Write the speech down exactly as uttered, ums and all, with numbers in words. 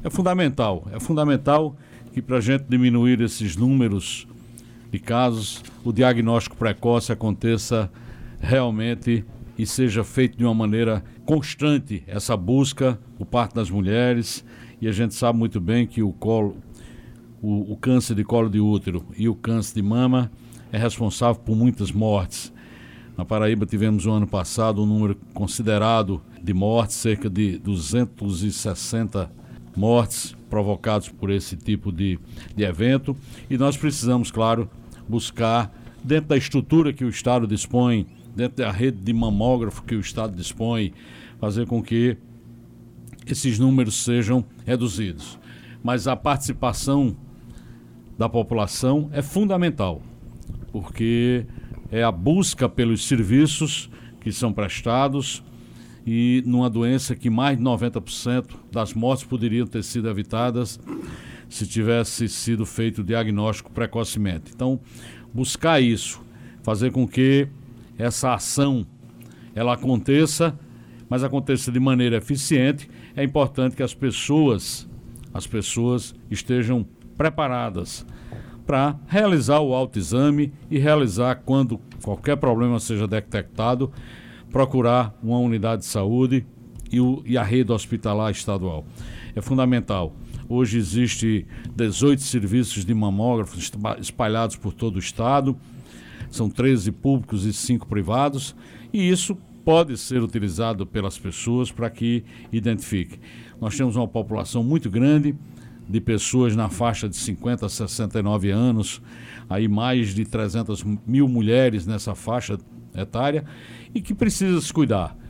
É fundamental, é fundamental que para a gente diminuir esses números de casos, o diagnóstico precoce aconteça realmente e seja feito de uma maneira constante essa busca por parte das mulheres. E a gente sabe muito bem que o colo, o, o câncer de colo de útero e o câncer de mama é responsável por muitas mortes. Na Paraíba tivemos no ano passado um número considerado de mortes, cerca de duzentas e sessenta mortes provocadas por esse tipo de, de evento. E nós precisamos, claro, buscar, dentro da estrutura que o Estado dispõe, dentro da rede de mamógrafo que o Estado dispõe, fazer com que esses números sejam reduzidos. Mas a participação da população é fundamental, porque é a busca pelos serviços que são prestados e numa doença que mais de noventa por cento das mortes poderiam ter sido evitadas se tivesse sido feito o diagnóstico precocemente. Então, buscar isso, fazer com que essa ação ela aconteça, mas aconteça de maneira eficiente. É importante que as pessoas, as pessoas estejam preparadas para realizar o autoexame e realizar, quando qualquer problema seja detectado, procurar uma unidade de saúde e, o, e a rede hospitalar estadual. É fundamental. Hoje existe dezoito serviços de mamógrafos espalhados por todo o estado, são treze públicos e cinco privados, e isso pode ser utilizado pelas pessoas para que identifiquem. Nós temos uma população muito grande de pessoas na faixa de cinquenta a sessenta e nove anos, aí mais de trezentas mil mulheres nessa faixa etária, e que precisa se cuidar.